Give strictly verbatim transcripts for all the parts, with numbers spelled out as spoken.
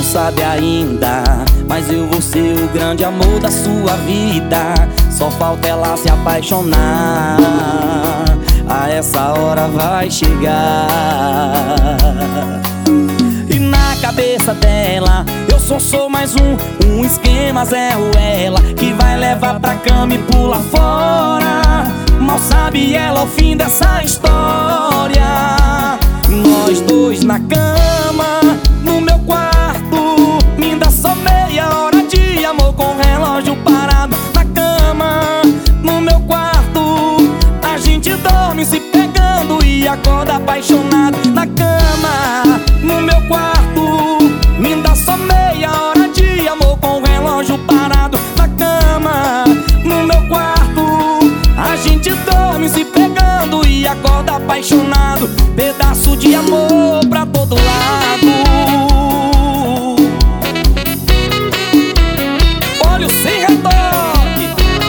não sabe ainda, mas eu vou ser o grande amor da sua vida. Só falta ela se apaixonar, a essa hora vai chegar. E na cabeça dela eu só sou mais um, um esquema zero ela, que vai levar pra cama e pula fora. Mal sabe ela o fim dessa história. Nós dois na cama, no meu quarto, me dá só meia hora de amor com o relógio parado. Na cama, no meu quarto, a gente dorme se pegando e acorda apaixonado. Na cama, no meu quarto, me dá só meia hora de amor com o relógio parado. Na cama, no meu quarto, a gente dorme se pegando e acorda apaixonado. Pedaço de amor pra todo lado. Olha o sem retoque.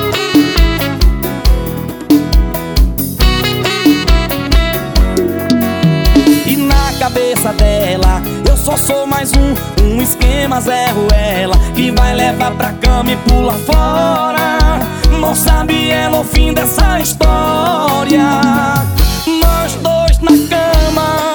E na cabeça dela eu só sou mais um, um esquema zero ela, que vai levar pra cama e pula fora. Não sabe ela o fim dessa história. Nós dois na cama,